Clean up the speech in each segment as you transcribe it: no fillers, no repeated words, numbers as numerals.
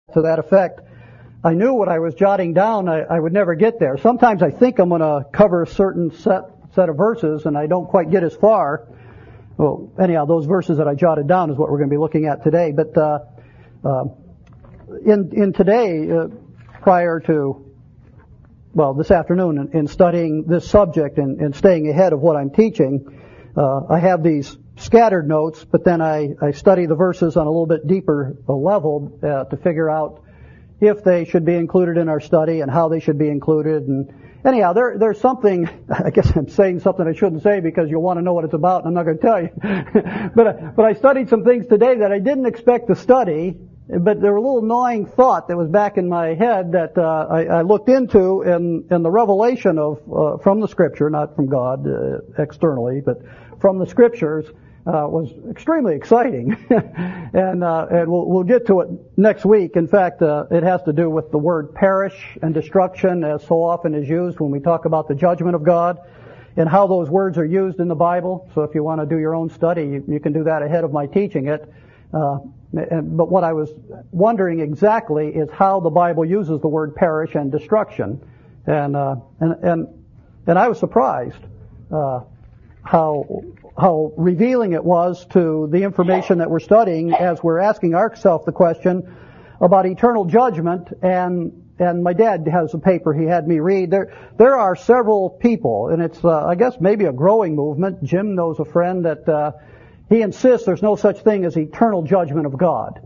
To that effect, I knew what I was jotting down, I would never get there. Sometimes I think I'm going to cover a certain set of verses, and I don't quite get as far. Well, anyhow, those verses that I jotted down is what we're going to be looking at today. But in today, prior to, this afternoon, in studying this subject and staying ahead of what I'm teaching, I have these scattered notes, but then I study the verses on a little bit deeper level to figure out if they should be included in our study and how they should be included. And anyhow, there's something, I guess I'm saying something I shouldn't say because you'll want to know what it's about, and I'm not going to tell you. But I studied some things today that I didn't expect to study, but there were a little gnawing thought that was back in my head that I looked into in the revelation of from the Scripture, not from God externally, but from the Scriptures. Was extremely exciting, and we'll get to it next week. In fact, it has to do with the word perish and destruction, as so often is used when we talk about the judgment of God, and how those words are used in the Bible. So if you want to do your own study, you can do that ahead of my teaching it. But what I was wondering exactly is how the Bible uses the word perish and destruction, and I was surprised how revealing it was to the information that we're studying as we're asking ourselves the question about eternal judgment. And my dad has a paper he had me read. There are several people, and it's I guess maybe a growing movement. Jim knows a friend that he insists there's no such thing as eternal judgment of God.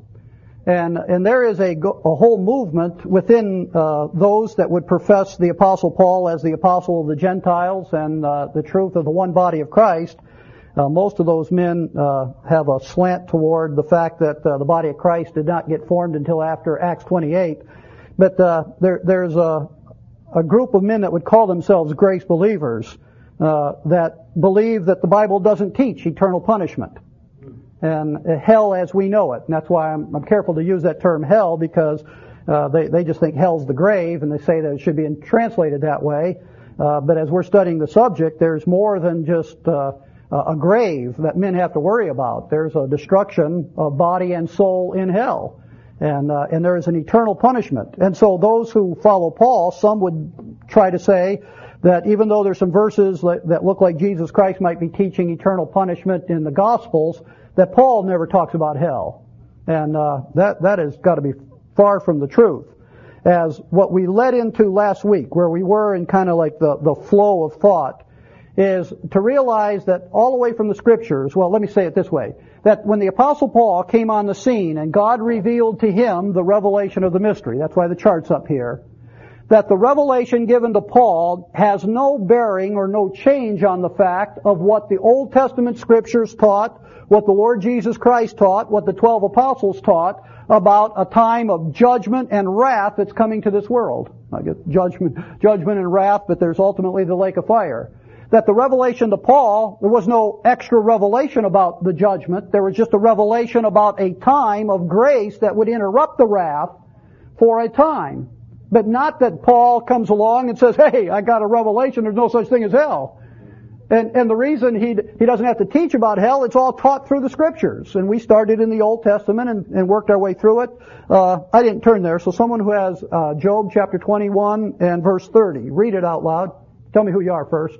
And there is a whole movement within those that would profess the Apostle Paul as the apostle of the Gentiles and the truth of the one body of Christ. Most of those men have a slant toward the fact that the body of Christ did not get formed until after Acts 28. But there's a group of men that would call themselves grace believers that believe that the Bible doesn't teach eternal punishment and hell as we know it. And that's why I'm careful to use that term hell, because they just think hell's the grave, and they say that it should be translated that way. But as we're studying the subject, there's more than just a grave that men have to worry about. There's a destruction of body and soul in hell, and there is an eternal punishment. And so those who follow Paul, some would try to say that even though there's some verses that look like Jesus Christ might be teaching eternal punishment in the Gospels, that Paul never talks about hell. And that has got to be far from the truth. As what we led into last week, where we were in kind of like the flow of thought, is to realize that all the way from the Scriptures, well, let me say it this way, that when the Apostle Paul came on the scene and God revealed to him the revelation of the mystery, that's why the chart's up here, that the revelation given to Paul has no bearing or no change on the fact of what the Old Testament Scriptures taught, what the Lord Jesus Christ taught, what the 12 apostles taught about a time of judgment and wrath that's coming to this world. I guess judgment and wrath, but there's ultimately the lake of fire. That the revelation to Paul, there was no extra revelation about the judgment. There was just a revelation about a time of grace that would interrupt the wrath for a time. But not that Paul comes along and says, hey, I got a revelation, there's no such thing as hell. And the reason he doesn't have to teach about hell, it's all taught through the Scriptures. And we started in the Old Testament and worked our way through it. I didn't turn there, so someone who has Job chapter 21 and verse 30, read it out loud. Tell me who you are first.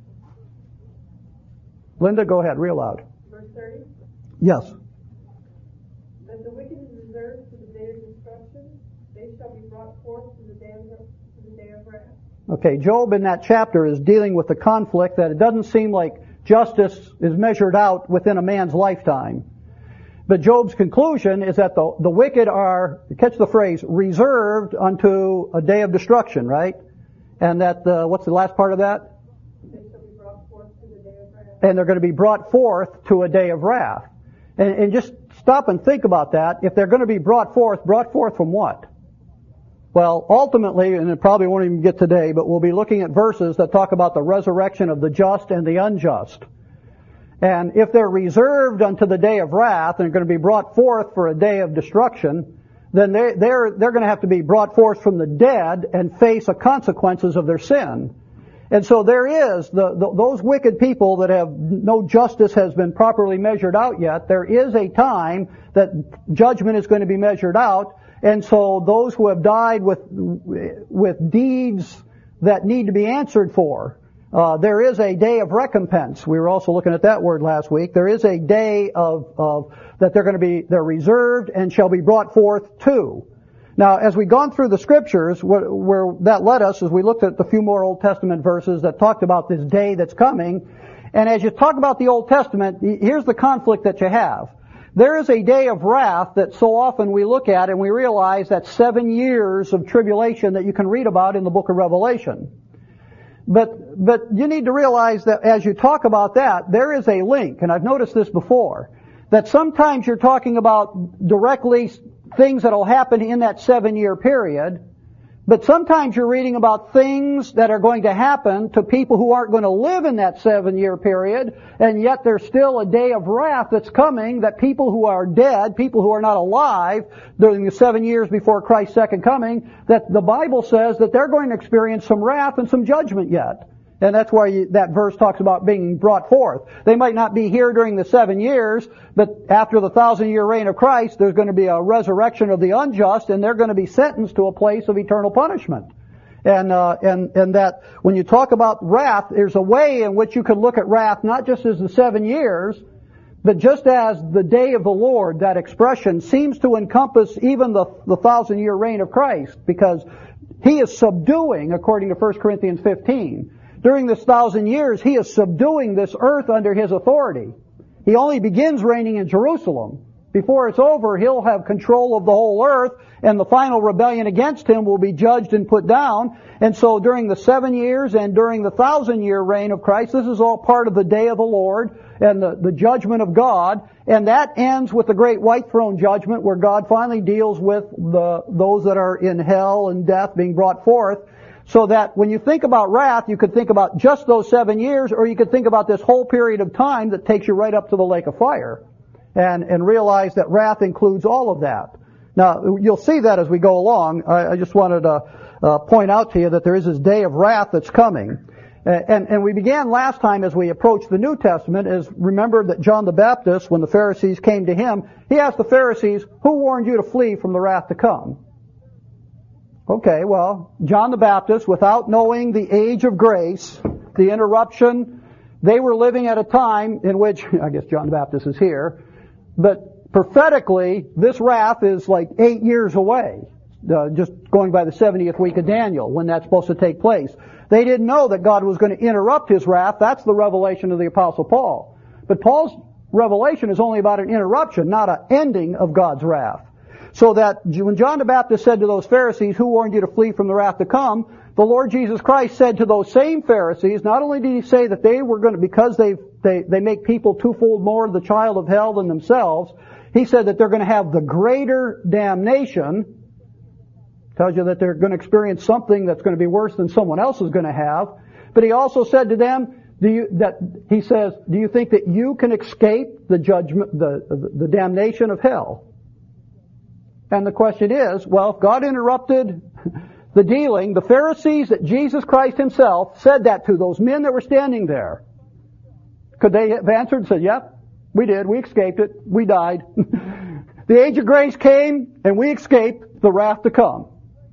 Linda, go ahead, real loud. Verse 30? Yes. But the wicked is reserved to the day of destruction. They shall be brought forth to the day of wrath. Okay, Job in that chapter is dealing with the conflict that it doesn't seem like justice is measured out within a man's lifetime. But Job's conclusion is that the wicked are, catch the phrase, reserved unto a day of destruction, right? And that, what's the last part of that? They shall be brought forth to the day of wrath. And they're going to be brought forth to a day of wrath. And just stop and think about that. If they're going to be brought forth from what? Well, ultimately, and it probably won't even get today, but we'll be looking at verses that talk about the resurrection of the just and the unjust. And if they're reserved unto the day of wrath and are going to be brought forth for a day of destruction, then they're going to have to be brought forth from the dead and face the consequences of their sin. And so there is, those wicked people that have no justice has been properly measured out yet, there is a time that judgment is going to be measured out. And so those who have died with deeds that need to be answered for, there is a day of recompense. We were also looking at that word last week. There is a day of that they're reserved and shall be brought forth to. Now, as we've gone through the scriptures, where that led us is we looked at the few more Old Testament verses that talked about this day that's coming. And as you talk about the Old Testament, here's the conflict that you have. There is a day of wrath that so often we look at and we realize that 7 years of tribulation that you can read about in the book of Revelation. But you need to realize that as you talk about that, there is a link, and I've noticed this before, that sometimes you're talking about directly things that will happen in that 7-year period, but sometimes you're reading about things that are going to happen to people who aren't going to live in that 7-year period, and yet there's still a day of wrath that's coming that people who are dead, people who are not alive during the 7 years before Christ's second coming, that the Bible says that they're going to experience some wrath and some judgment yet. And that's why that verse talks about being brought forth. They might not be here during the 7 years, but after the 1,000-year reign of Christ, there's going to be a resurrection of the unjust, and they're going to be sentenced to a place of eternal punishment. And that when you talk about wrath, there's a way in which you can look at wrath not just as the 7 years, but just as the day of the Lord. That expression seems to encompass even the 1,000-year reign of Christ, because He is subduing, according to 1 Corinthians 15. During this 1,000 years, He is subduing this earth under His authority. He only begins reigning in Jerusalem. Before it's over, He'll have control of the whole earth, and the final rebellion against Him will be judged and put down. And so during the 7 years and during the 1,000-year reign of Christ, this is all part of the day of the Lord and the judgment of God. And that ends with the great white throne judgment, where God finally deals with those that are in hell and death being brought forth. So that when you think about wrath, you could think about just those 7 years, or you could think about this whole period of time that takes you right up to the lake of fire. And realize that wrath includes all of that. Now, you'll see that as we go along. I just wanted to point out to you that there is this day of wrath that's coming. And we began last time as we approached the New Testament, is remember that John the Baptist, when the Pharisees came to him, he asked the Pharisees, who warned you to flee from the wrath to come? Okay, well, John the Baptist, without knowing the age of grace, the interruption, they were living at a time in which, I guess John the Baptist is here, but prophetically, this wrath is like 8 years away, just going by the 70th week of Daniel, when that's supposed to take place. They didn't know that God was going to interrupt His wrath. That's the revelation of the Apostle Paul. But Paul's revelation is only about an interruption, not an ending of God's wrath. So that when John the Baptist said to those Pharisees, who warned you to flee from the wrath to come, the Lord Jesus Christ said to those same Pharisees, not only did He say that they were going to, because they make people twofold more the child of hell than themselves, He said that they're going to have the greater damnation. Tells you that they're going to experience something that's going to be worse than someone else is going to have. But He also said to them, do you think that you can escape the judgment, the damnation of hell? And the question is, well, if God interrupted the dealing, the Pharisees that Jesus Christ Himself said that to those men that were standing there, could they have answered and said, yep, we did, we escaped it, we died. The age of grace came and we escaped the wrath to come.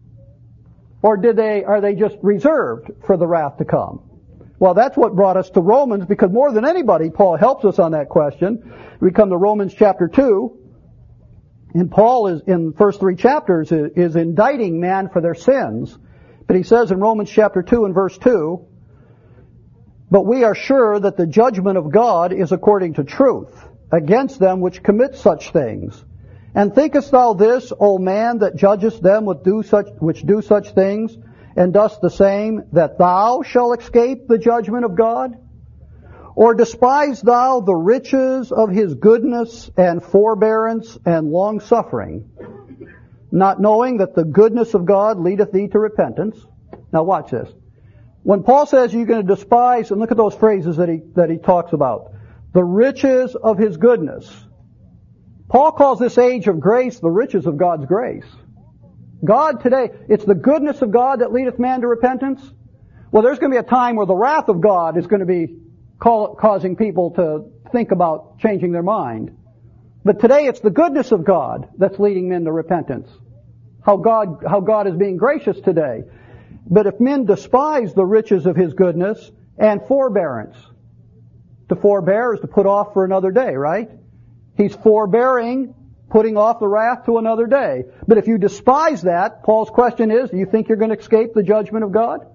Or are they just reserved for the wrath to come? Well, that's what brought us to Romans, because more than anybody, Paul helps us on that question. We come to Romans chapter 2. And Paul is, in the first 3 chapters, is indicting man for their sins. But he says in Romans chapter 2 and verse 2, but we are sure that the judgment of God is according to truth, against them which commit such things. And thinkest thou this, O man, that judgest them which do such things, and dost the same, that thou shalt escape the judgment of God? Or despise thou the riches of His goodness and forbearance and long-suffering, not knowing that the goodness of God leadeth thee to repentance? Now watch this. When Paul says you're going to despise, and look at those phrases that he talks about, the riches of His goodness. Paul calls this age of grace the riches of God's grace. God today, it's the goodness of God that leadeth man to repentance. Well, there's going to be a time where the wrath of God is going to be causing people to think about changing their mind. But today it's the goodness of God that's leading men to repentance. how God is being gracious today. But if men despise the riches of His goodness and forbearance, to forbear is to put off for another day, right? He's forbearing, putting off the wrath to another day. But if you despise that, Paul's question is, do you think you're going to escape the judgment of God?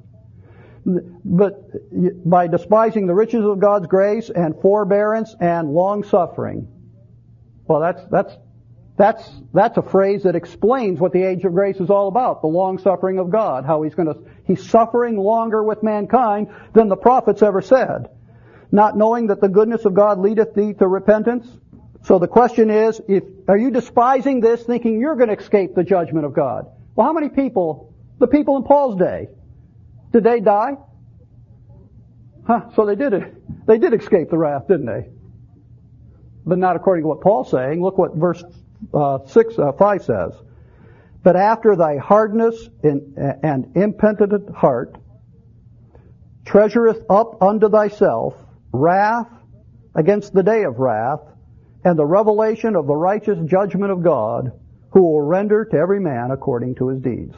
But by despising the riches of God's grace and forbearance and long suffering. Well, that's a phrase that explains what the age of grace is all about, the long suffering of God, how He's suffering longer with mankind than the prophets ever said. Not knowing that the goodness of God leadeth thee to repentance. So the question is, are you despising this, thinking you're going to escape the judgment of God? Well, how many people, the people in Paul's day, did they die? So they did escape the wrath, didn't they? But not according to what Paul's saying. Look what verse 5 says. But after thy hardness and impenitent heart treasureth up unto thyself wrath against the day of wrath, and the revelation of the righteous judgment of God, who will render to every man according to his deeds.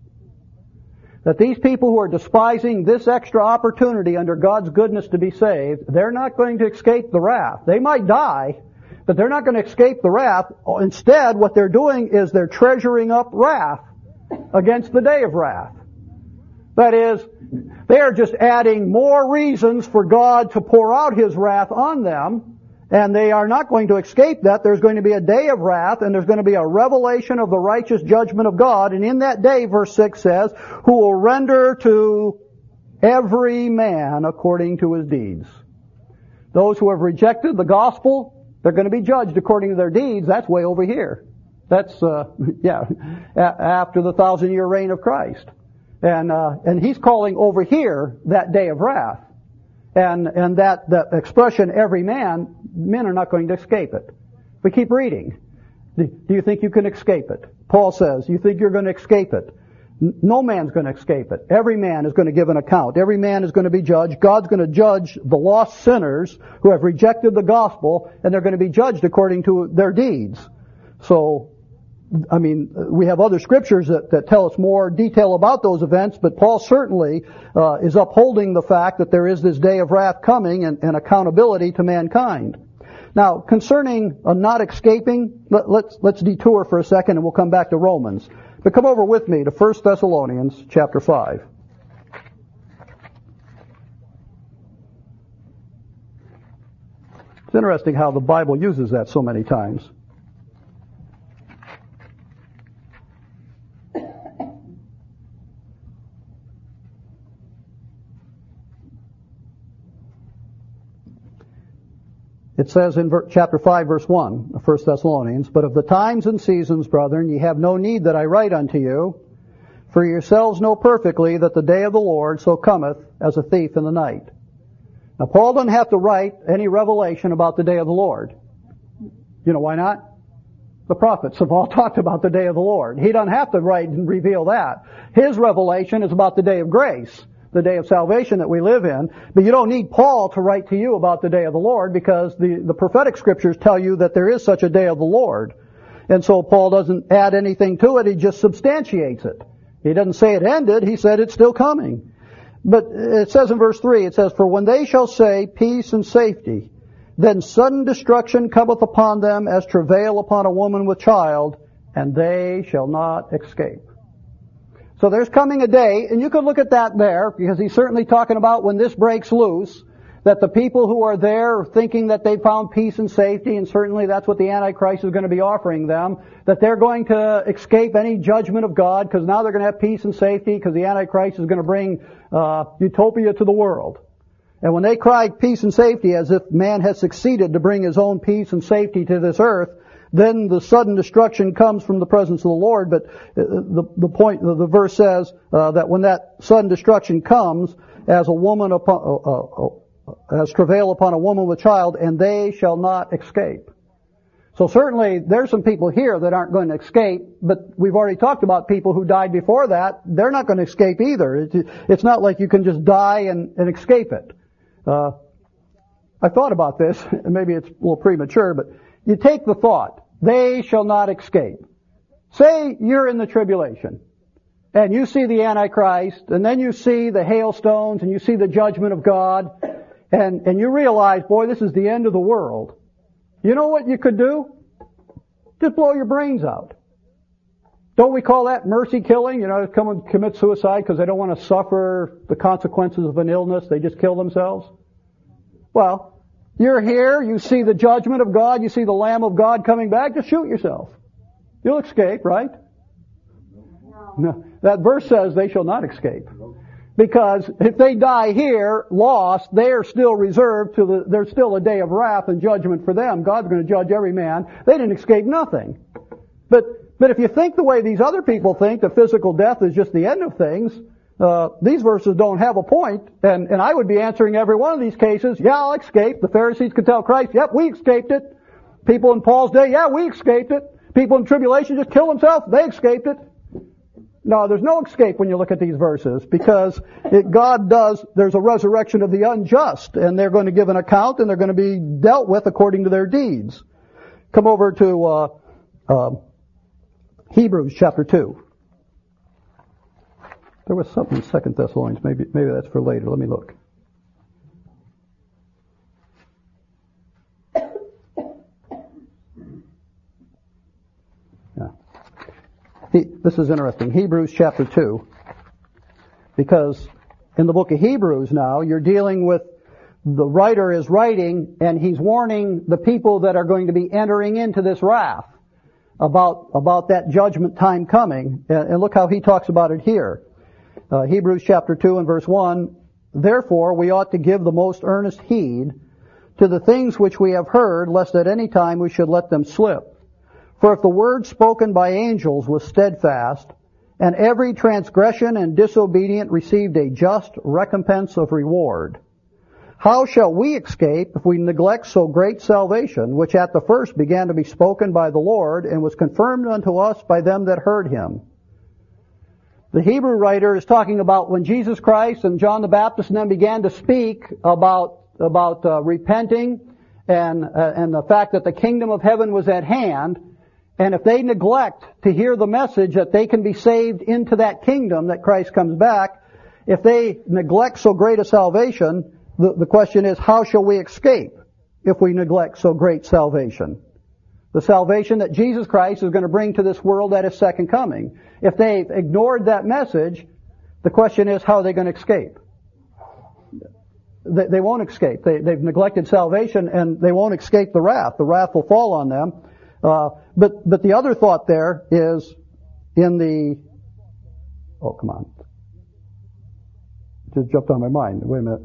That these people who are despising this extra opportunity under God's goodness to be saved, they're not going to escape the wrath. They might die, but they're not going to escape the wrath. Instead, what they're doing is they're treasuring up wrath against the day of wrath. That is, they are just adding more reasons for God to pour out His wrath on them, and they are not going to escape that. There's going to be a day of wrath, and there's going to be a revelation of the righteous judgment of God, and in that day, verse 6 says, who will render to every man according to his deeds. Those who have rejected the gospel, they're going to be judged according to their deeds. That's way over here. That's, after the 1,000-year reign of Christ. And He's calling over here that day of wrath. And that expression, every man, men are not going to escape it. We keep reading. Do you think you can escape it? Paul says, you think you're going to escape it? No man's going to escape it. Every man is going to give an account. Every man is going to be judged. God's going to judge the lost sinners who have rejected the gospel, and they're going to be judged according to their deeds. So, I mean, we have other scriptures that tell us more detail about those events, but Paul certainly is upholding the fact that there is this day of wrath coming and accountability to mankind. Now, concerning not escaping, let's detour for a second and we'll come back to Romans. But come over with me to 1 Thessalonians chapter 5. It's interesting how the Bible uses that so many times. It says in chapter 5, verse 1 of 1 Thessalonians, but of the times and seasons, brethren, ye have no need that I write unto you, for yourselves know perfectly that the day of the Lord so cometh as a thief in the night. Now, Paul doesn't have to write any revelation about the day of the Lord. You know why not? The prophets have all talked about the day of the Lord. He doesn't have to write and reveal that. His revelation is about the day of grace, the day of salvation that we live in. But you don't need Paul to write to you about the day of the Lord, because the prophetic scriptures tell you that there is such a day of the Lord. And so Paul doesn't add anything to it, he just substantiates it. He doesn't say it ended, he said it's still coming. But it says in verse 3, it says, for when they shall say peace and safety, then sudden destruction cometh upon them as travail upon a woman with child, and they shall not escape. So there's coming a day, and you could look at that there, because he's certainly talking about when this breaks loose, that the people who are there are thinking that they found peace and safety, and certainly that's what the Antichrist is going to be offering them, that they're going to escape any judgment of God, because now they're going to have peace and safety, because the Antichrist is going to bring utopia to the world. And when they cry peace and safety as if man has succeeded to bring his own peace and safety to this earth, then the sudden destruction comes from the presence of the Lord. But the point, the verse says that when that sudden destruction comes, as a woman as travail upon a woman with child, and they shall not escape. So certainly there's some people here that aren't going to escape, but we've already talked about people who died before that. They're not going to escape either. It's not like you can just die and escape it. I thought about this, and maybe it's a little premature, but you take the thought, they shall not escape. Say you're in the tribulation, and you see the Antichrist, and then you see the hailstones, and you see the judgment of God, and you realize, boy, this is the end of the world. You know what you could do? Just blow your brains out. Don't we call that mercy killing? You know, come and commit suicide because they don't want to suffer the consequences of an illness. They just kill themselves. Well, you're here, you see the judgment of God, you see the Lamb of God coming back, just shoot yourself. You'll escape, right? No. That verse says they shall not escape. Because if they die here, lost, they are still reserved there's still a day of wrath and judgment for them. God's going to judge every man. They didn't escape nothing. But if you think the way these other people think, that physical death is just the end of things, these verses don't have a point. And I would be answering every one of these cases, yeah, I'll escape. The Pharisees could tell Christ, yep, we escaped it. People in Paul's day, yeah, we escaped it. People in tribulation just kill themselves, they escaped it. No, there's no escape when you look at these verses, because there's a resurrection of the unjust, and they're going to give an account, and they're going to be dealt with according to their deeds. Come over to Hebrews chapter 2. There was something in 2 Thessalonians. Maybe that's for later. Let me look. This is interesting. Hebrews chapter 2. Because in the book of Hebrews now, you're dealing with the writer is writing, and he's warning the people that are going to be entering into this wrath about that judgment time coming. And look how he talks about it here. Hebrews chapter 2 and verse 1, therefore we ought to give the most earnest heed to the things which we have heard, lest at any time we should let them slip. For if the word spoken by angels was steadfast, and every transgression and disobedient received a just recompense of reward, how shall we escape if we neglect so great salvation, which at the first began to be spoken by the Lord, and was confirmed unto us by them that heard him? The Hebrew writer is talking about when Jesus Christ and John the Baptist and them began to speak about repenting and the fact that the kingdom of heaven was at hand. And if they neglect to hear the message that they can be saved into that kingdom, that Christ comes back, if they neglect so great a salvation, the question is, how shall we escape if we neglect so great salvation? The salvation that Jesus Christ is going to bring to this world at His second coming. If they've ignored that message, the question is, how are they going to escape? They won't escape. They've neglected salvation, and they won't escape the wrath. The wrath will fall on them. But the other thought there is in the... Oh, come on. Just jumped on my mind. Wait a minute.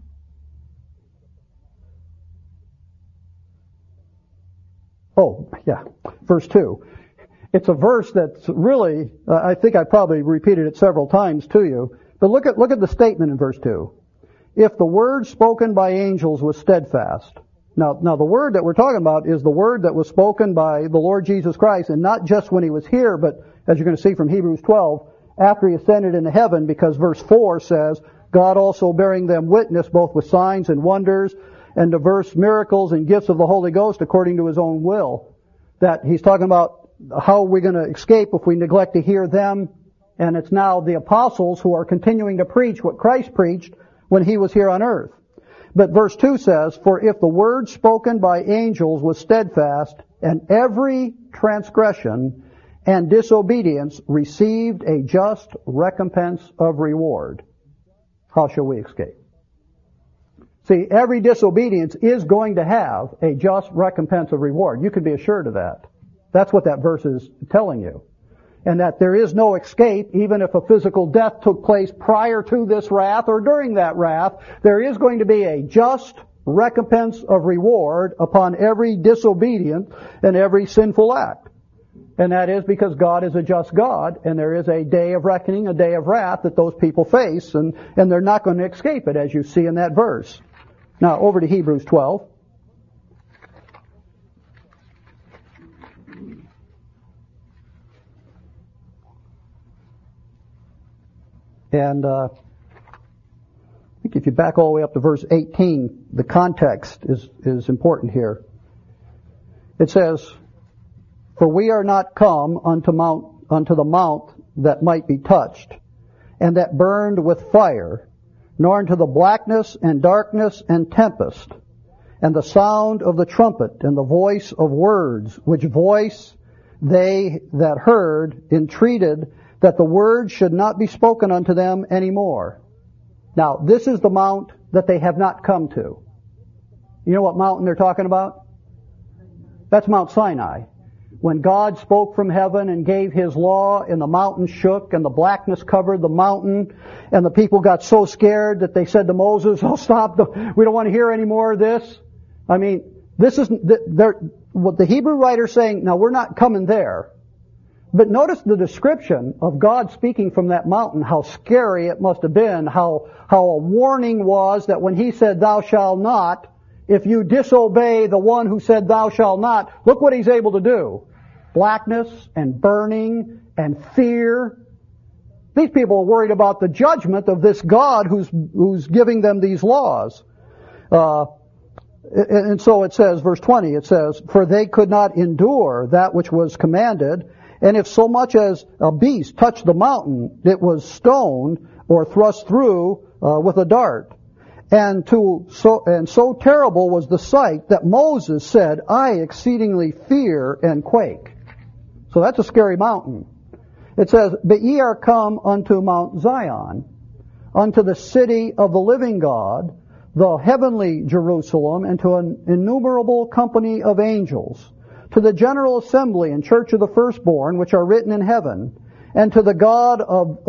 Oh, yeah. Verse 2. It's a verse that's really, I think I probably repeated it several times to you. But look at the statement in verse 2. If the word spoken by angels was steadfast. Now the word that we're talking about is the word that was spoken by the Lord Jesus Christ, and not just when He was here, but as you're going to see from Hebrews 12, after He ascended into heaven, because verse 4 says, God also bearing them witness both with signs and wonders and diverse miracles and gifts of the Holy Ghost according to His own will. That He's talking about how we're going to escape if we neglect to hear them, and it's now the apostles who are continuing to preach what Christ preached when He was here on earth. But verse 2 says, for if the word spoken by angels was steadfast, and every transgression and disobedience received a just recompense of reward, how shall we escape? See, every disobedience is going to have a just recompense of reward. You can be assured of that. That's what that verse is telling you. And that there is no escape, even if a physical death took place prior to this wrath or during that wrath, there is going to be a just recompense of reward upon every disobedient and every sinful act. And that is because God is a just God, and there is a day of reckoning, a day of wrath that those people face, and they're not going to escape it, as you see in that verse. Now, over to Hebrews 12. And I think if you back all the way up to verse 18, the context is important here. It says, For we are not come unto the mount that might be touched, and that burned with fire, nor into the blackness and darkness and tempest, and the sound of the trumpet, and the voice of words, which voice they that heard entreated that the word should not be spoken unto them any more. Now, this is the mount that they have not come to. You know what mountain they're talking about? That's Mount Sinai. When God spoke from heaven and gave His law, and the mountain shook, and the blackness covered the mountain, and the people got so scared that they said to Moses, "Oh, stop! We don't want to hear any more of this." I mean, this is what the Hebrew writer's saying. Now, we're not coming there, but notice the description of God speaking from that mountain. How scary it must have been. How a warning was that when He said, "Thou shalt not," if you disobey the one who said, "Thou shalt not," look what He's able to do. Blackness and burning and fear. These people are worried about the judgment of this God who's giving them these laws. And so it says, verse 20, it says, "For they could not endure that which was commanded, and if so much as a beast touched the mountain, it was stoned or thrust through with a dart. And so terrible was the sight that Moses said, I exceedingly fear and quake." So that's a scary mountain. It says, "But ye are come unto Mount Zion, unto the city of the living God, the heavenly Jerusalem, and to an innumerable company of angels, to the general assembly and church of the firstborn, which are written in heaven, and to the God of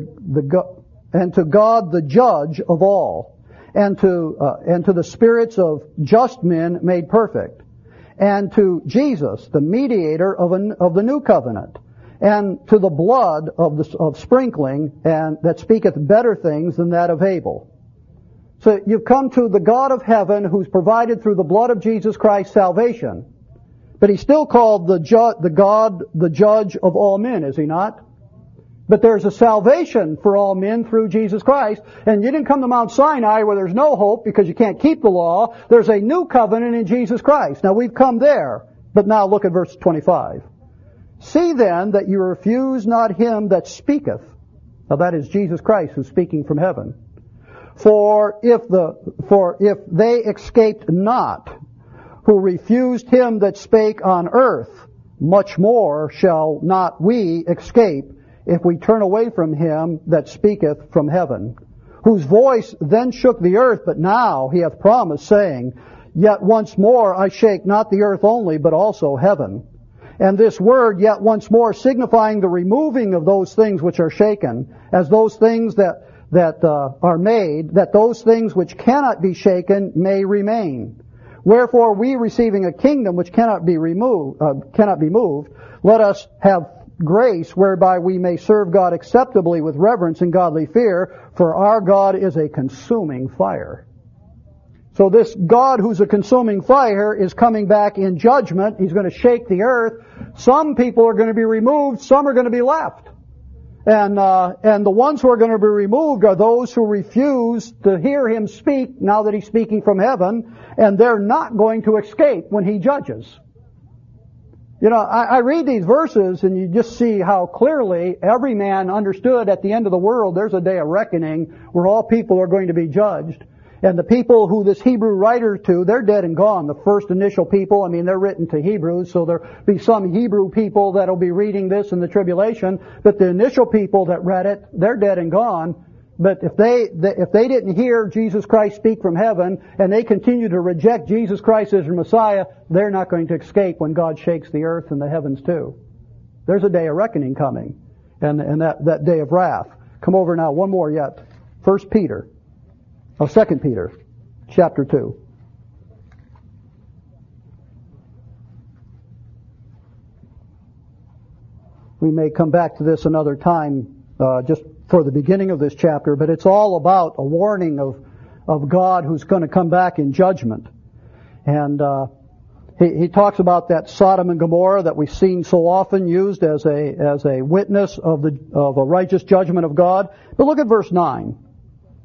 and to God the judge of all, and to the spirits of just men made perfect, and to Jesus, the mediator of the new covenant, and to the blood of sprinkling, and that speaketh better things than that of Abel." So you've come to the God of heaven who's provided through the blood of Jesus Christ salvation. But He's still called the God, the judge of all men, is He not? But there's a salvation for all men through Jesus Christ. And you didn't come to Mount Sinai where there's no hope because you can't keep the law. There's a new covenant in Jesus Christ. Now we've come there. But now look at verse 25. "See then that you refuse not Him that speaketh." Now that is Jesus Christ who's speaking from heaven. For if they escaped not, who refused Him that spake on earth, much more shall not we escape, if we turn away from Him that speaketh from heaven, whose voice then shook the earth, but now He hath promised, saying, Yet once more I shake not the earth only, but also heaven. And this word, yet once more, signifying the removing of those things which are shaken, as those things that are made, that those things which cannot be shaken may remain. Wherefore we, receiving a kingdom which cannot be moved, let us have grace whereby we may serve God acceptably with reverence and godly fear, for our God is a consuming fire. So this God who's a consuming fire is coming back in judgment. He's going to shake the earth. Some people are going to be removed, some are going to be left. And the ones who are going to be removed are those who refuse to hear Him speak now that He's speaking from heaven, and they're not going to escape when He judges. You know, I read these verses and you just see how clearly every man understood at the end of the world there's a day of reckoning where all people are going to be judged. And the people who this Hebrew writer to, they're dead and gone. The first initial people, I mean, they're written to Hebrews, so there'll be some Hebrew people that'll be reading this in the tribulation. But the initial people that read it, they're dead and gone. But if they didn't hear Jesus Christ speak from heaven, and they continue to reject Jesus Christ as their Messiah, they're not going to escape when God shakes the earth and the heavens too. There's a day of reckoning coming, and that day of wrath. Come over now, one more yet. 2 Peter, chapter 2. We may come back to this another time, just for the beginning of this chapter, but it's all about a warning of God who's going to come back in judgment. And he talks about that Sodom and Gomorrah that we've seen so often used as a witness of a righteous judgment of God. But look at verse 9.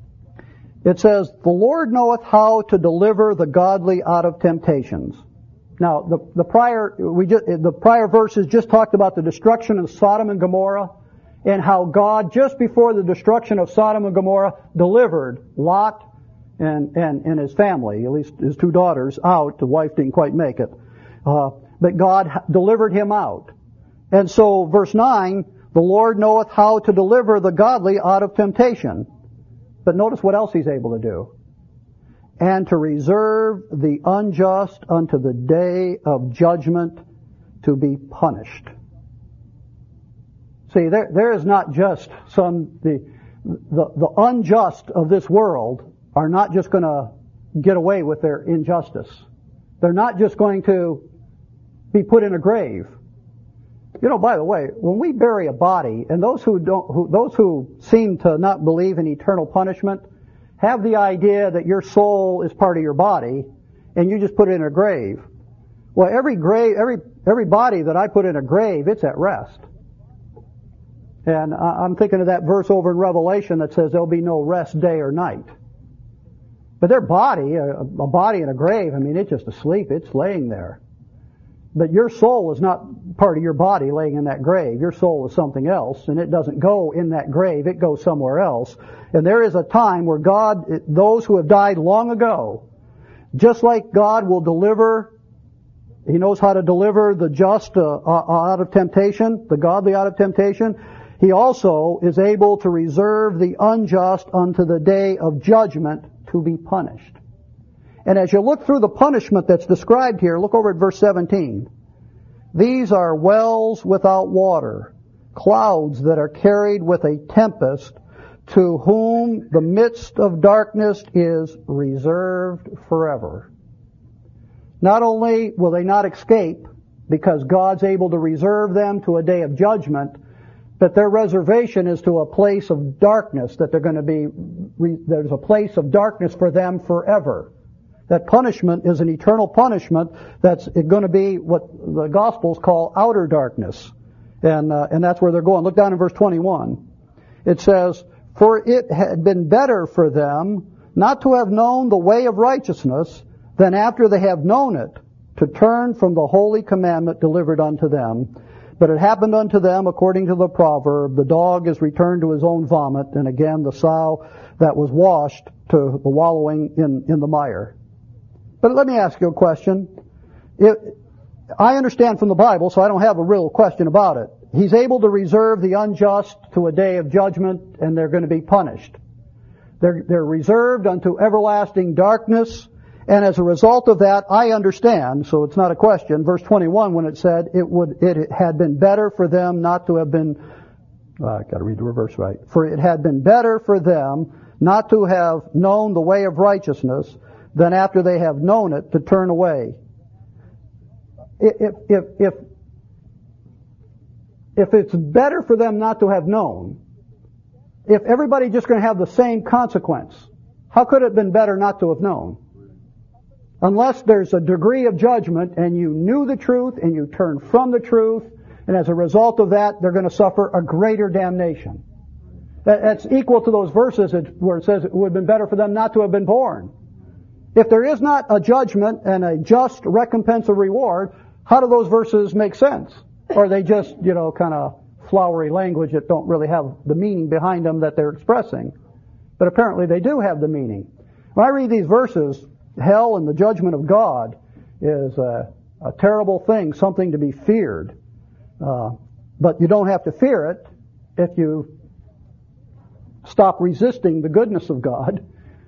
It says, "The Lord knoweth how to deliver the godly out of temptations, Now, the prior verses just talked about the destruction of Sodom and Gomorrah, and how God, just before the destruction of Sodom and Gomorrah, delivered Lot and his family, at least his two daughters, out. The wife didn't quite make it. But God delivered him out. And so, verse 9, the Lord knoweth how to deliver the godly out of temptation. But notice what else He's able to do. And to reserve the unjust unto the day of judgment to be punished. See, there is not just the unjust of this world are not just going to get away with their injustice. They're not just going to be put in a grave. You know, by the way, when we bury a body, and those who seem to not believe in eternal punishment have the idea that your soul is part of your body, and you just put it in a grave. Well, every body that I put in a grave, it's at rest. And I'm thinking of that verse over in Revelation that says there'll be no rest day or night. But their body, a body in a grave, I mean, it's just asleep. It's laying there. But your soul is not part of your body laying in that grave. Your soul is something else, and it doesn't go in that grave. It goes somewhere else. And there is a time where God, those who have died long ago, just like God will deliver, He knows how to deliver the just out of temptation, the godly out of temptation, He also is able to reserve the unjust unto the day of judgment to be punished. And as you look through the punishment that's described here, look over at verse 17. These are wells without water, clouds that are carried with a tempest, to whom the midst of darkness is reserved forever. Not only will they not escape, because God's able to reserve them to a day of judgment, but their reservation is to a place of darkness, that they're going to be, there's a place of darkness for them forever. That punishment is an eternal punishment that's going to be what the Gospels call outer darkness. And that's where they're going. Look down in verse 21. It says, for it had been better for them not to have known the way of righteousness than after they have known it, to turn from the holy commandment delivered unto them. But it happened unto them according to the proverb, the dog is returned to his own vomit, and again the sow that was washed to the wallowing in the mire. But let me ask you a question. I understand from the Bible, so I don't have a real question about it. He's able to reserve the unjust to a day of judgment, and they're going to be punished. They're reserved unto everlasting darkness, and as a result of that, I understand, so it's not a question, verse 21 when it said it had been better for them not to have been, I've got to read the reverse right, for it had been better for them not to have known the way of righteousness than after they have known it to turn away. If it's better for them not to have known, if everybody's just going to have the same consequence, how could it have been better not to have known? Unless there's a degree of judgment and you knew the truth and you turned from the truth, and as a result of that, they're going to suffer a greater damnation. That's equal to those verses where it says it would have been better for them not to have been born. If there is not a judgment and a just recompense or reward, how do those verses make sense? Or are they just, kind of flowery language that don't really have the meaning behind them that they're expressing? But apparently they do have the meaning. When I read these verses, hell and the judgment of God is a terrible thing, something to be feared. But you don't have to fear it if you stop resisting the goodness of God.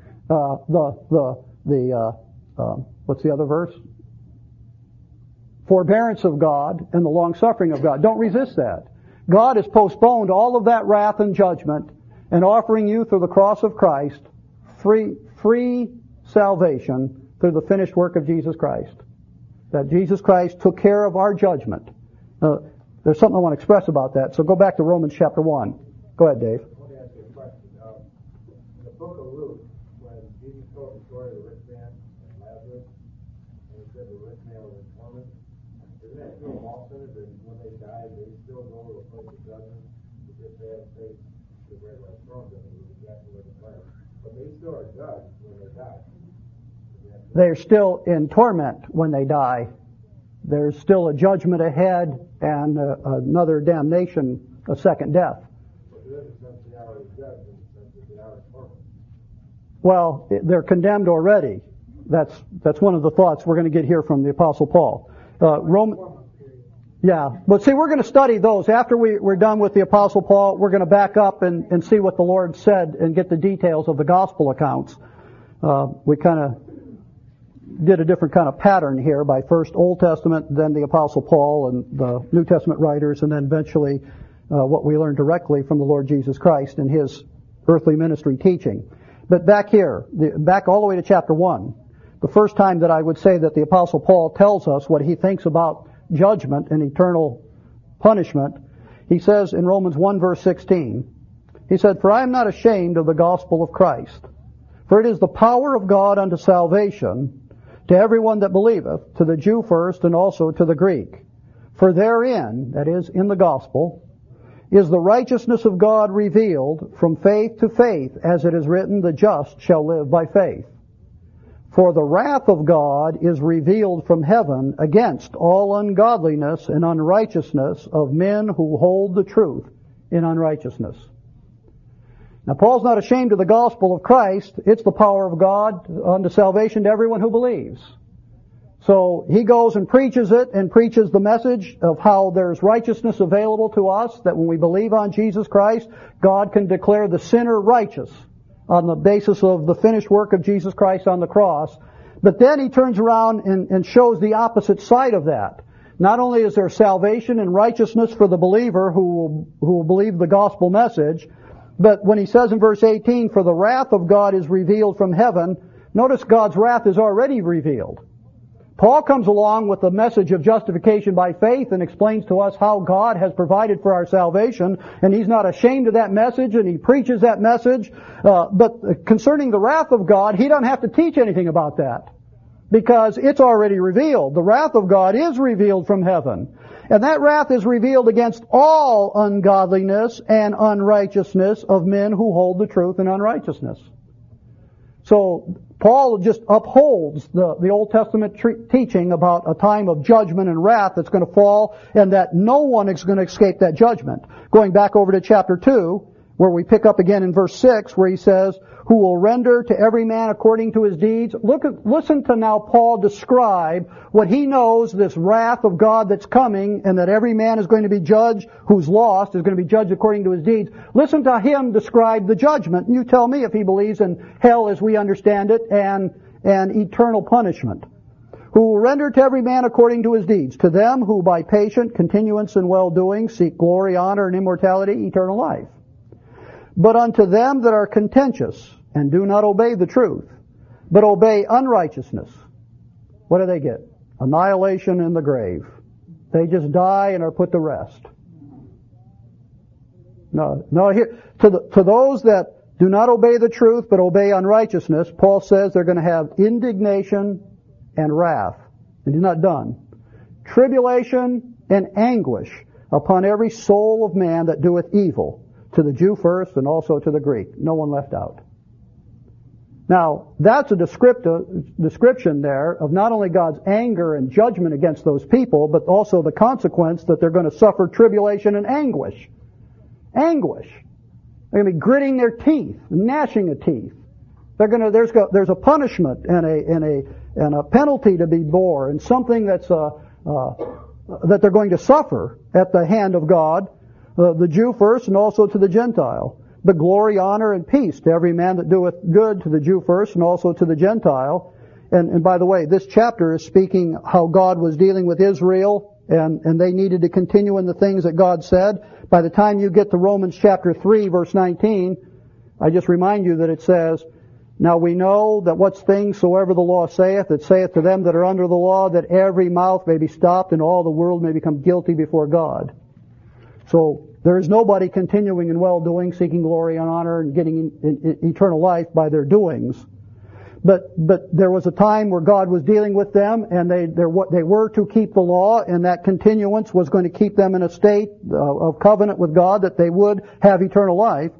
What's the other verse? Forbearance of God and the long suffering of God. Don't resist that. God has postponed all of that wrath and judgment and offering you through the cross of Christ free salvation through the finished work of Jesus Christ. That Jesus Christ took care of our judgment. There's something I want to express about that. So go back to Romans chapter 1. Go ahead, Dave. I want to ask you a question. In the book of Luke, when Jesus told the story of the rich man and Lazarus, and he said the rich man was in torment, isn't that true of all sinners that when they die, they still go to a place of judgment because they have faith to the great white throne judgment, which is exactly what it's like. But they still are judged when they die. They're still in torment when they die. there's still a judgment ahead and another damnation, a second death. But it isn't since the hour is judged, in the sense that the hour is torment. Well, they're condemned already. That's one of the thoughts we're going to get here from the Apostle Paul. Yeah, but see, we're going to study those. After we're done with the Apostle Paul, we're going to back up and see what the Lord said and get the details of the gospel accounts. We kind of did a different kind of pattern here by first Old Testament, then the Apostle Paul and the New Testament writers, and then eventually what we learned directly from the Lord Jesus Christ in His earthly ministry teaching. But back here, back all the way to chapter 1, the first time that I would say that the Apostle Paul tells us what he thinks about judgment and eternal punishment, he says in Romans 1 verse 16, he said, "For I am not ashamed of the gospel of Christ, for it is the power of God unto salvation to everyone that believeth, to the Jew first and also to the Greek. For therein," that is, in the gospel, "is the righteousness of God revealed from faith to faith, as it is written, the just shall live by faith. For the wrath of God is revealed from heaven against all ungodliness and unrighteousness of men who hold the truth in unrighteousness." Now, Paul's not ashamed of the gospel of Christ. It's the power of God unto salvation to everyone who believes. So he goes and preaches it and preaches the message of how there's righteousness available to us, that when we believe on Jesus Christ, God can declare the sinner righteous on the basis of the finished work of Jesus Christ on the cross. But then he turns around and shows the opposite side of that. Not only is there salvation and righteousness for the believer who will believe the gospel message, but when he says in verse 18, "For the wrath of God is revealed from heaven," notice God's wrath is already revealed. Paul comes along with the message of justification by faith and explains to us how God has provided for our salvation, and he's not ashamed of that message, and he preaches that message. But concerning the wrath of God, he doesn't have to teach anything about that, because it's already revealed. The wrath of God is revealed from heaven. And that wrath is revealed against all ungodliness and unrighteousness of men who hold the truth in unrighteousness. So Paul just upholds the Old Testament teaching about a time of judgment and wrath that's going to fall, and that no one is going to escape that judgment. Going back over to chapter 2, where we pick up again in verse 6, where he says, "Who will render to every man according to his deeds." Listen to now Paul describe what he knows, this wrath of God that's coming, and that every man is going to be judged, who's lost is going to be judged according to his deeds. Listen to him describe the judgment, and you tell me if he believes in hell as we understand it and eternal punishment. "Who will render to every man according to his deeds, to them who by patient continuance in well-doing seek glory, honor, and immortality, eternal life. But unto them that are contentious, and do not obey the truth, but obey unrighteousness," what do they get? Annihilation in the grave. They just die and are put to rest. No. Here to those that do not obey the truth, but obey unrighteousness, Paul says they're going to have indignation and wrath. And he's not done. Tribulation and anguish upon every soul of man that doeth evil, to the Jew first and also to the Greek. No one left out. Now, that's a description there of not only God's anger and judgment against those people, but also the consequence that they're going to suffer tribulation and anguish. Anguish. They're going to be gritting their teeth, gnashing of teeth. There's a punishment and a penalty to be bore, and something that's that they're going to suffer at the hand of God. The Jew first and also to the Gentile. But glory, honor, and peace to every man that doeth good, to the Jew first and also to the Gentile. And by the way, this chapter is speaking how God was dealing with Israel, and they needed to continue in the things that God said. By the time you get to Romans chapter 3, verse 19, I just remind you that it says, "Now we know that what things soever the law saith, it saith to them that are under the law, that every mouth may be stopped, and all the world may become guilty before God." So there is nobody continuing in well-doing, seeking glory and honor, and getting eternal life by their doings. But there was a time where God was dealing with them, and they were to keep the law, and that continuance was going to keep them in a state of covenant with God, that they would have eternal life.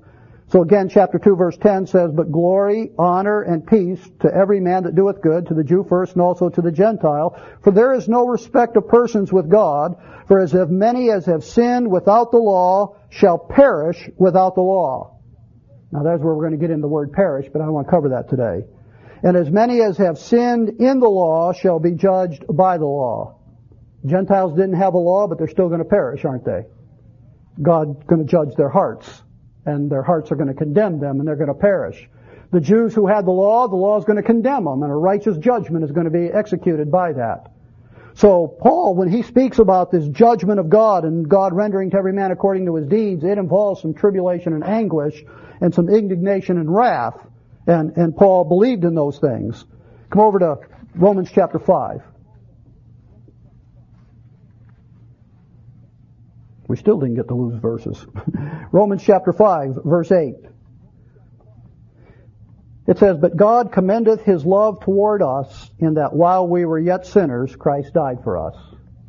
So again, chapter 2, verse 10 says, "But glory, honor, and peace to every man that doeth good, to the Jew first, and also to the Gentile. For there is no respect of persons with God. For as many as have sinned without the law shall perish without the law." Now that's where we're going to get in the word perish, but I don't want to cover that today. "And as many as have sinned in the law shall be judged by the law." Gentiles didn't have a law, but they're still going to perish, aren't they? God's going to judge their hearts, and their hearts are going to condemn them, and they're going to perish. The Jews who had the law is going to condemn them, and a righteous judgment is going to be executed by that. So Paul, when he speaks about this judgment of God and God rendering to every man according to his deeds, it involves some tribulation and anguish and some indignation and wrath. And Paul believed in those things. Come over to Romans chapter 5. We still didn't get to lose verses. Romans chapter 5, verse 8. It says, "But God commendeth his love toward us, in that while we were yet sinners, Christ died for us."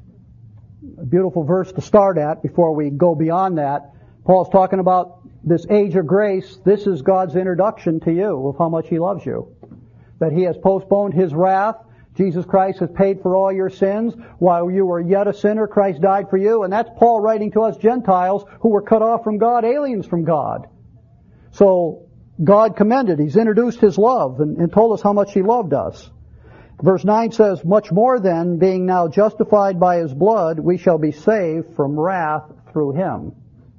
A beautiful verse to start at before we go beyond that. Paul's talking about this age of grace. This is God's introduction to you of how much he loves you. That he has postponed his wrath. Jesus Christ has paid for all your sins. While you were yet a sinner, Christ died for you. And that's Paul writing to us Gentiles who were cut off from God, aliens from God. So God commended. He's introduced his love and told us how much he loved us. Verse 9 says, "Much more then, being now justified by his blood, we shall be saved from wrath through him."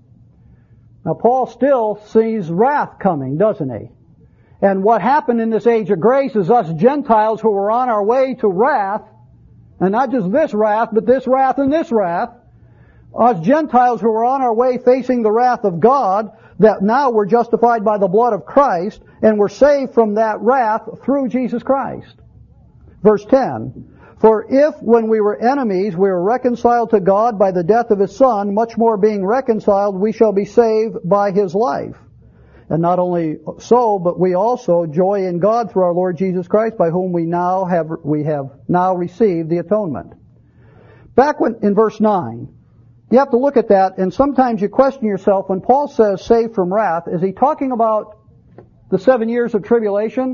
Now Paul still sees wrath coming, doesn't he? And what happened in this age of grace is us Gentiles who were on our way to wrath, and not just this wrath, but this wrath and this wrath, us Gentiles who were on our way facing the wrath of God, that now we're justified by the blood of Christ, and we're saved from that wrath through Jesus Christ. Verse 10, "For if, when we were enemies, we were reconciled to God by the death of his Son, much more being reconciled, we shall be saved by his life. And not only so, but we also joy in God through our Lord Jesus Christ, by whom we have now received the atonement." Back in verse 9, you have to look at that, and sometimes you question yourself when Paul says saved from wrath, is he talking about the 7 years of tribulation?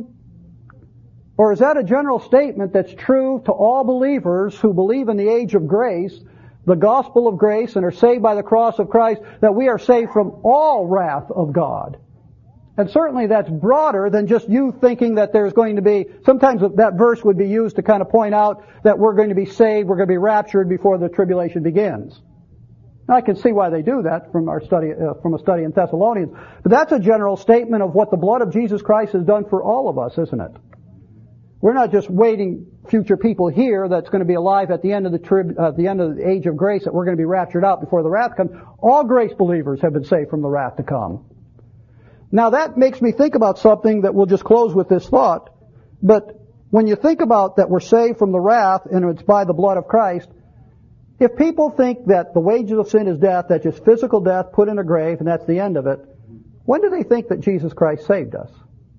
Or is that a general statement that's true to all believers who believe in the age of grace, the gospel of grace, and are saved by the cross of Christ, that we are saved from all wrath of God? And certainly that's broader than just you thinking that there's going to be, sometimes that verse would be used to kind of point out that we're going to be saved, we're going to be raptured before the tribulation begins. Now, I can see why they do that from our study, from a study in Thessalonians. But that's a general statement of what the blood of Jesus Christ has done for all of us, isn't it? We're not just waiting future people here that's going to be alive at the end of the age of grace, that we're going to be raptured out before the wrath comes. All grace believers have been saved from the wrath to come. Now that makes me think about something that we'll just close with this thought. But when you think about that we're saved from the wrath and it's by the blood of Christ, if people think that the wages of sin is death, that's just physical death put in a grave and that's the end of it, when do they think that Jesus Christ saved us?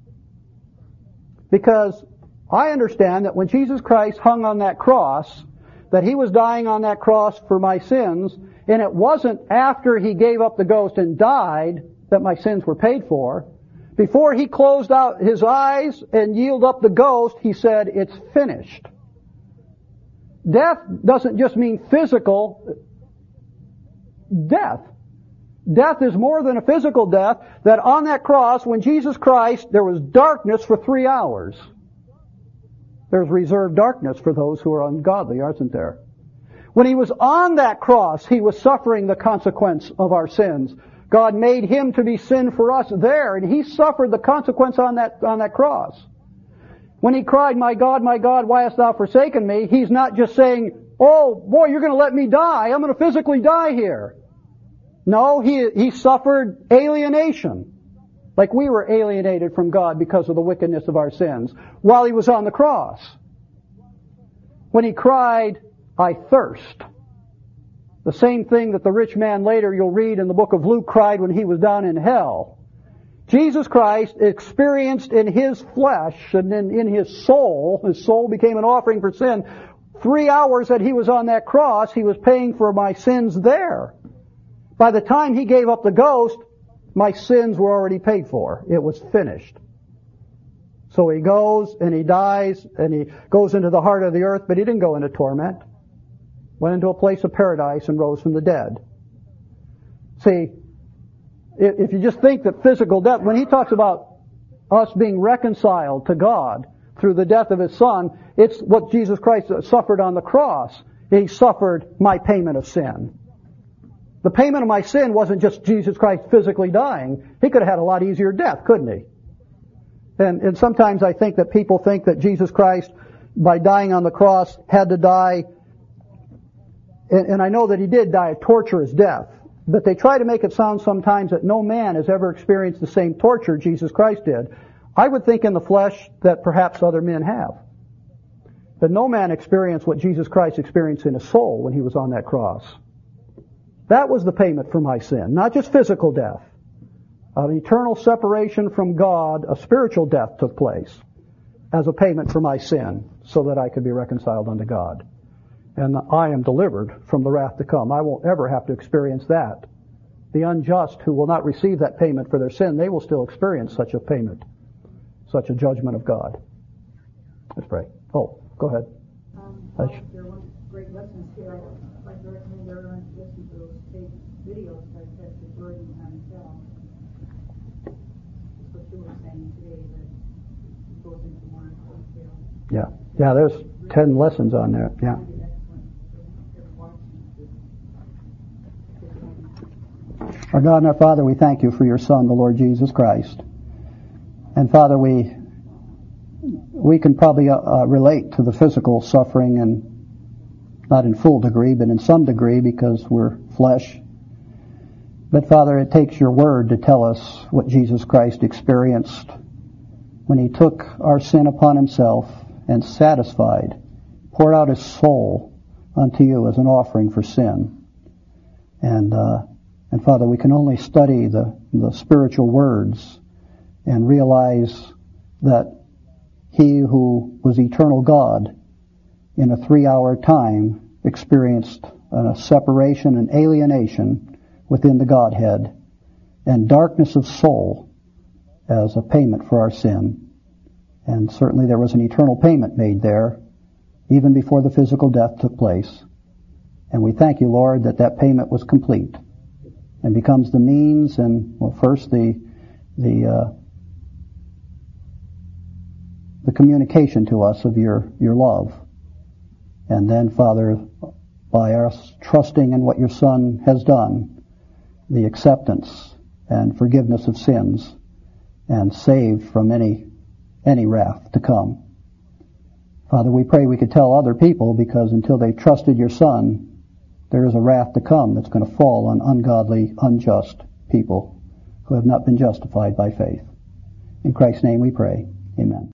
Because I understand that when Jesus Christ hung on that cross, that he was dying on that cross for my sins, and it wasn't after he gave up the ghost and died that my sins were paid for. Before he closed out his eyes and yielded up the ghost, he said, "It's finished." Death doesn't just mean physical death. Death is more than a physical death, that on that cross, when Jesus Christ, there was darkness for 3 hours. There's reserved darkness for those who are ungodly, aren't there? When he was on that cross, he was suffering the consequence of our sins. God made him to be sin for us there, and he suffered the consequence on that cross. When he cried, my God, why hast thou forsaken me?" He's not just saying, "Oh, boy, you're going to let me die. I'm going to physically die here." No, he suffered alienation. Like we were alienated from God because of the wickedness of our sins while he was on the cross. When he cried, "I thirst." The same thing that the rich man later, you'll read in the book of Luke, cried when he was down in hell. Jesus Christ experienced in his flesh and in his soul became an offering for sin. 3 hours that he was on that cross, he was paying for my sins there. By the time he gave up the ghost, my sins were already paid for. It was finished. So he goes and he dies and he goes into the heart of the earth, but he didn't go into torment. Went into a place of paradise and rose from the dead. See, if you just think that physical death, when he talks about us being reconciled to God through the death of His Son, it's what Jesus Christ suffered on the cross. He suffered my payment of sin. The payment of my sin wasn't just Jesus Christ physically dying. He could have had a lot easier death, couldn't he? And sometimes I think that people think that Jesus Christ, by dying on the cross, had to die, and I know that He did die a torturous death, but they try to make it sound sometimes that no man has ever experienced the same torture Jesus Christ did. I would think in the flesh that perhaps other men have. But no man experienced what Jesus Christ experienced in His soul when He was on that cross. That was the payment for my sin, not just physical death. An eternal separation from God, a spiritual death took place as a payment for my sin so that I could be reconciled unto God. And I am delivered from the wrath to come. I won't ever have to experience that. The unjust who will not receive that payment for their sin, they will still experience such a payment, such a judgment of God. Let's pray. Oh, go ahead. There were great lessons here. I'd like to recommend everyone to listen to those taped videos by Pastor Jordan and himself. That's what you were saying today, that it goes into more detail. Yeah, there's 10 lessons on there. Yeah. Our God and our Father, we thank You for Your Son, the Lord Jesus Christ. And Father, we can probably relate to the physical suffering, and not in full degree, but in some degree because we're flesh. But Father, it takes Your Word to tell us what Jesus Christ experienced when He took our sin upon Himself and satisfied, poured out His soul unto You as an offering for sin. And Father, we can only study the spiritual words and realize that He who was eternal God in a 3-hour time experienced a separation and alienation within the Godhead and darkness of soul as a payment for our sin. And certainly there was an eternal payment made there even before the physical death took place. And we thank You, Lord, that that payment was complete and becomes the means and, well, first the communication to us of your love. And then, Father, by us trusting in what Your Son has done, the acceptance and forgiveness of sins, and saved from any wrath to come. Father, we pray we could tell other people, because until they've trusted Your Son, there is a wrath to come that's going to fall on ungodly, unjust people who have not been justified by faith. In Christ's name we pray.